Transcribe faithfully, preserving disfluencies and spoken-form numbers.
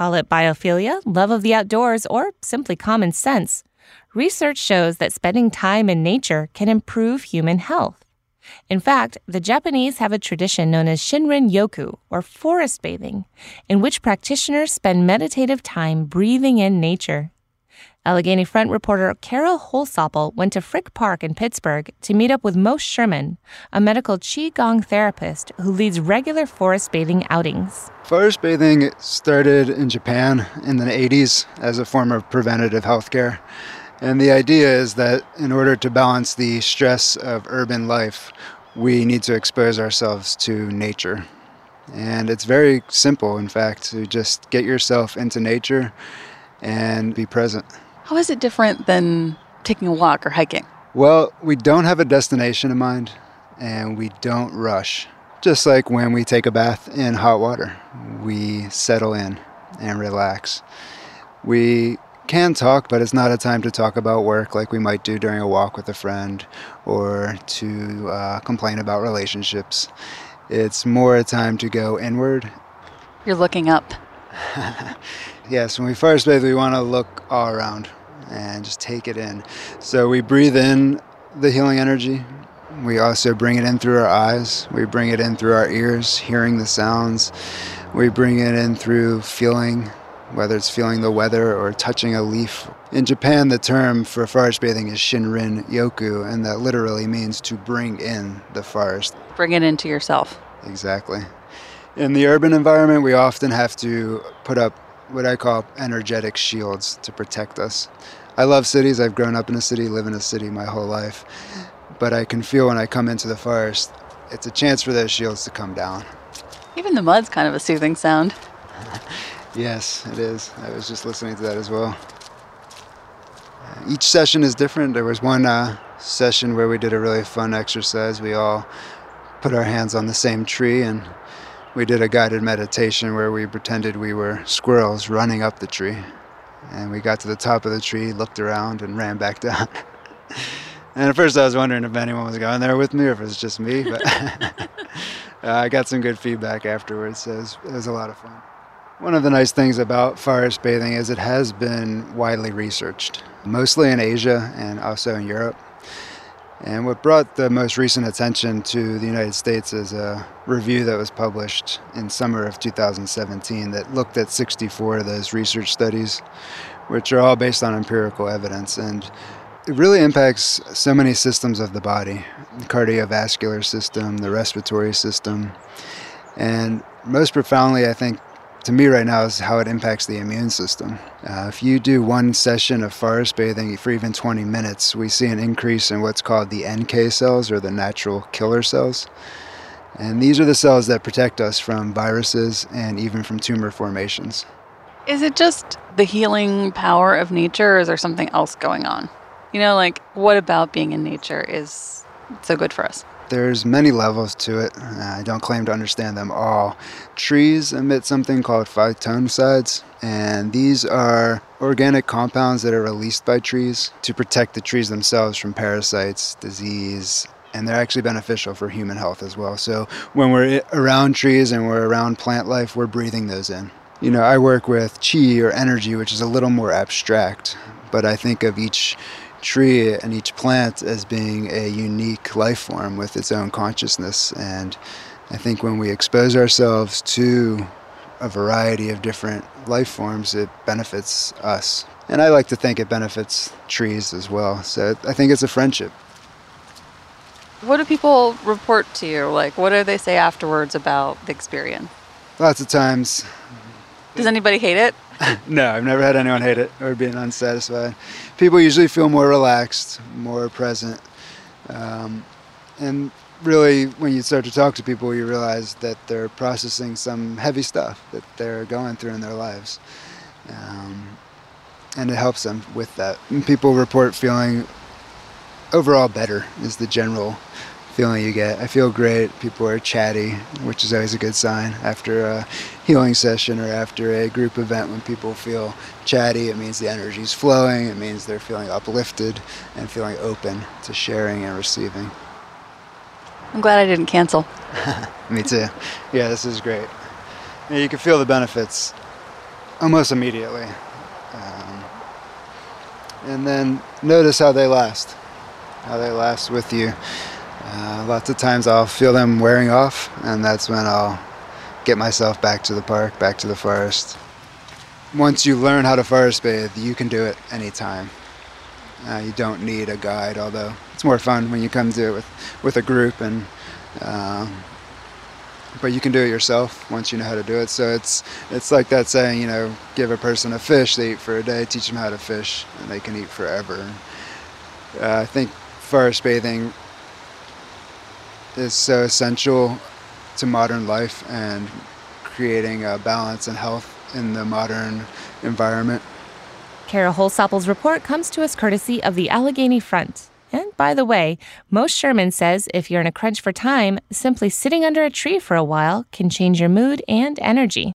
Call it biophilia, love of the outdoors, or simply common sense. Research shows that spending time in nature can improve human health. In fact, the Japanese have a tradition known as Shinrin-yoku, or forest bathing, in which practitioners spend meditative time breathing in nature. Allegheny Front reporter Carol Holsopple went to Frick Park in Pittsburgh to meet up with Mo Sherman, a medical Qigong therapist who leads regular forest bathing outings. Forest bathing started in Japan in the eighties as a form of preventative health care. And the idea is that in order to balance the stress of urban life, we need to expose ourselves to nature. And it's very simple, in fact, to just get yourself into nature and be present. How is it different than taking a walk or hiking? Well, we don't have a destination in mind, and we don't rush. Just like when we take a bath in hot water, we settle in and relax. We can talk, but it's not a time to talk about work like we might do during a walk with a friend or to uh, complain about relationships. It's more a time to go inward. You're looking up. Yes, when we first bathe, we want to look all around and just take it in. So we breathe in the healing energy. We also bring it in through our eyes. We bring it in through our ears, hearing the sounds. We bring it in through feeling, whether it's feeling the weather or touching a leaf. In Japan, the term for forest bathing is Shinrin-yoku, and that literally means to bring in the forest. Bring it into yourself. Exactly. In the urban environment, we often have to put up what I call energetic shields to protect us. I love cities. I've grown up in a city, live in a city my whole life. But I can feel when I come into the forest, it's a chance for those shields to come down. Even the mud's kind of a soothing sound. Yes, it is. I was just listening to that as well. Uh, each session is different. There was one uh, session where we did a really fun exercise. We all put our hands on the same tree, and we did a guided meditation where we pretended we were squirrels running up the tree. And we got to the top of the tree, looked around, and ran back down. And at first I was wondering if anyone was going there with me or if it was just me, but uh, I got some good feedback afterwards, so it was, it was a lot of fun. One of the nice things about forest bathing is it has been widely researched, mostly in Asia and also in Europe. And what brought the most recent attention to the United States is a review that was published in summer of two thousand seventeen that looked at sixty-four of those research studies, which are all based on empirical evidence. And it really impacts so many systems of the body, the cardiovascular system, the respiratory system. And most profoundly, I think, to me right now, is how it impacts the immune system. Uh, if you do one session of forest bathing for even twenty minutes, we see an increase in what's called the N K cells, or the natural killer cells. And these are the cells that protect us from viruses and even from tumor formations. Is it just the healing power of nature, or is there something else going on? You know, like, what about being in nature is so good for us? There's many levels to it. I don't claim to understand them all. Trees emit something called phytoncides, and these are organic compounds that are released by trees to protect the trees themselves from parasites, disease, and they're actually beneficial for human health as well. So when we're around trees and we're around plant life, we're breathing those in. You know, I work with chi, or energy, which is a little more abstract, but I think of each tree and each plant as being a unique life form with its own consciousness. And I think when we expose ourselves to a variety of different life forms, it benefits us. And I like to think it benefits trees as well. So I think it's a friendship. What do people report to you? Like, what do they say afterwards about the experience? Lots of times. Does anybody hate it? No, I've never had anyone hate it or being unsatisfied. People usually feel more relaxed, more present. Um, and really, when you start to talk to people, you realize that they're processing some heavy stuff that they're going through in their lives. Um, and it helps them with that. And people report feeling overall better is the general feeling you get. I feel great. People are chatty, which is always a good sign after a healing session or after a group event. When people feel chatty, it means the energy's flowing. It means they're feeling uplifted and feeling open to sharing and receiving. I'm glad I didn't cancel. Me too. Yeah, this is great. You can feel the benefits almost immediately. Um, and then notice how they last, how they last with you. Uh, lots of times I'll feel them wearing off, and that's when I'll get myself back to the park, back to the forest. Once you learn how to forest bathe, you can do it anytime. Uh, you don't need a guide, although it's more fun when you come to it with, with a group. And um, but you can do it yourself once you know how to do it. So it's it's like that saying, you know, give a person a fish, they eat for a day. Teach them how to fish, and they can eat forever. Uh, I think forest bathing is so essential to modern life and creating a balance and health in the modern environment. Kara Holsoppel's report comes to us courtesy of the Allegheny Front. And by the way, Moshe Sherman says if you're in a crunch for time, simply sitting under a tree for a while can change your mood and energy.